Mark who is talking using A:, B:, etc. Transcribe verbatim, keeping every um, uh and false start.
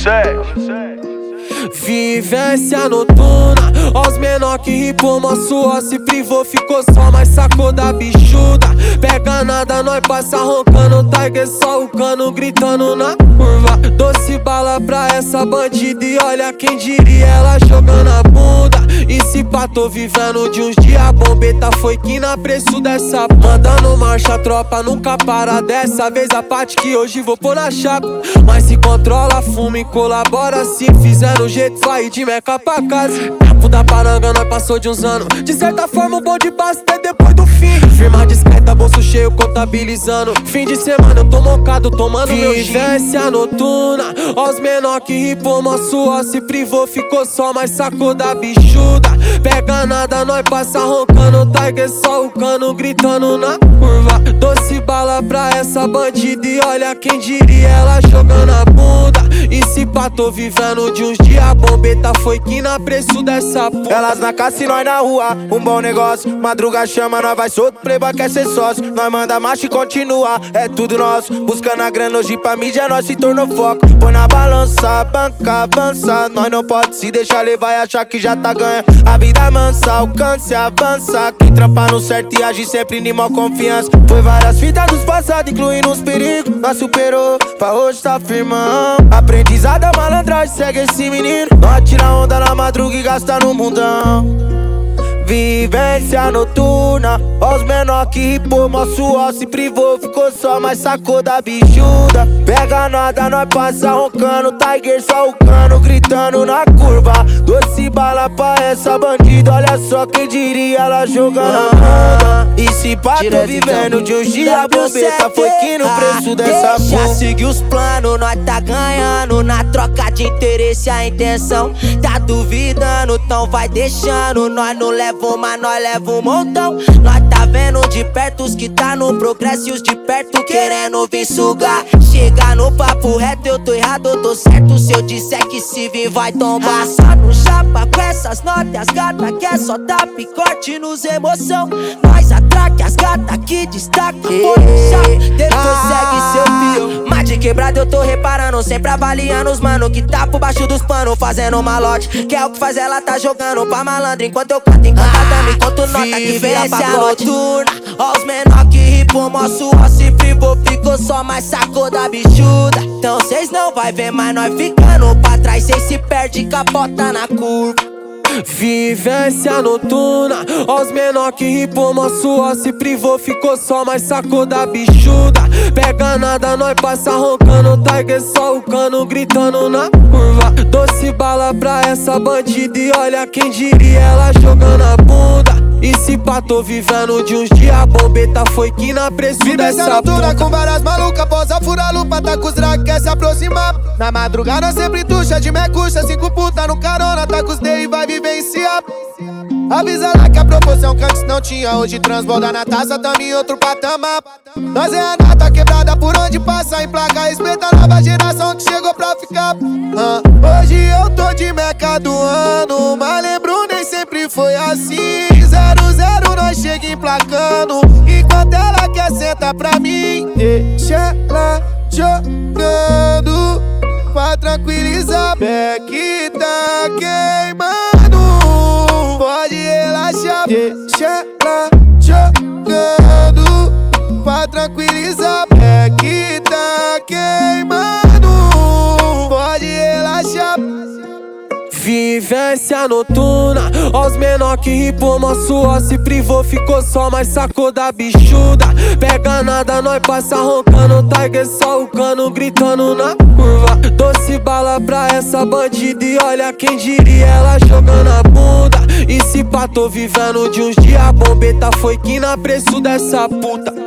A: Vivência noturna, os menor que ripou, suor se privou, ficou só, mas sacou da bichuda. Pega nada, nós passa roncando, Tiger só o cano, gritando na curva. Doce bala pra essa bandida e olha quem diria ela jogando a bunda. E se pá, tô vivendo de uns dias, bombeta foi que na preço dessa. Mandando marcha, tropa nunca para, dessa vez a parte que hoje vou pôr na chapa. Mas se controla, fuma e colabora, se fizer no jeito, sair de Meca pra casa. Tempo da paranga, nós passou de uns anos, de certa forma um bom de base até depois do fim. Firma discreta, bolso cheio, contabilizando. Fim de semana eu tô mocado, tomando meu gin. Vivência noturna, os menor que ripou, suor se privou, ficou só, mas sacou da bichuda. Pega nada, nós passa roncando, Tiger só o cano, gritando na curva. Doce bala pra essa bandida e olha quem diria ela jogando a bunda. E se pá, tô vivendo de uns dias, bombeta foi que na preço dessa puta.
B: Elas na caça e nós na rua, um bom negócio. Madruga chama, nós vai solto, playboy quer ser sócio. Nós manda marcha e continua, é tudo nosso. Buscando a grana hoje pra mídia, nós se tornou foco. Põe na balança, banca, avança. Nós não pode se deixar levar e achar que já tá ganha. A vida mansa, alcance, avança. Quem trampa no certo e age sempre em maior confiança. Foi várias fitas dos passados, incluindo os perigos. Nós superou, pra hoje tá firmão. Aprendizado, malandragem, segue esse menino. Nós tira onda na madruga e gasta no mundão. Vivência noturna, os menor que ripou, suor se privou, ficou só, mas sacou da bichuda. Pega nada, nós passa roncando, Tiger só o cano, gritando na curva. Doce bala pra essa bandida, olha só quem diria ela jogando a bunda. E se pá, tô vivendo de uns dias, bombeta foi que no preço dessa
C: Deixa
B: porra.
C: seguir os planos, nós tá ganhando. Na troca de interesse a intenção tá duvidando, então vai deixando. Nós não levamos, mas nós leva um montão. Nós tá vendo de perto os que tá no progresso e os de perto querendo vir sugar. Chega no papo reto, eu tô errado, eu tô certo. Se eu disser que se vir vai tombar. Só no chapa com essas notas, gata quer só dar picote nos emoção. Nós atraque as gata que destaca, policial, depois segue seu fio. Mas de quebrada eu tô reparando, sempre avaliando os mano que tá por baixo dos panos, fazendo malote. Que é o que faz ela tá jogando pra malandro, enquanto eu canto, enquanto ela me conta nota que vira pacote. Noturna, ó os menor que ripou, suor se privou, ficou só, mas sacou da bichuda. Então cês não vai ver mais nós ficando pra trás, cês se perde e capota na curva.
A: Vivência noturna, os menor que ripou, suor se privou, ficou só, mas sacou da bichuda. Pega nada, nós passa roncando, Tiger só o cano, gritando na curva. Doce bala pra essa bandida e olha quem diria ela jogando a bunda. E se pá, tô vivendo de uns dias, bombeta foi que na preço
B: Vivência
A: dessa
B: noturna
A: puta.
B: com várias malucas, posa fura a lupa, tá com os drag, quer se aproximar. Na madrugada sempre tuxa, de mecuxa, cinco puta no carona, tá com os D e vai vivenciar. Avisa lá que a proporção que antes não tinha, hoje transborda na taça, tamo em outro patamar. Nós é a nata quebrada por onde passa, em placa respeita a nova geração que chegou pra ficar. ah, Hoje eu tô de Meca do ano, mas lembro nem sempre foi assim. Zero, zero, nós chega emplacando, enquanto ela quer sentar pra mim. Deixa ela jogando pra tranquilizar. Pé que tá queimando, pode relaxar. Deixa ela jogando pra tranquilizar. Pé que tá queimando, pode relaxar.
A: Vivência noturna, os menor que ripou, suor se privou, ficou só, mas sacou da bichuda. Pega nada, nós passa roncando, Tiger só o cano, gritando na curva. Doce bala pra essa bandida e olha quem diria ela jogando a bunda. E se pá, tô vivendo de uns dias, bombeta foi que na preço dessa puta.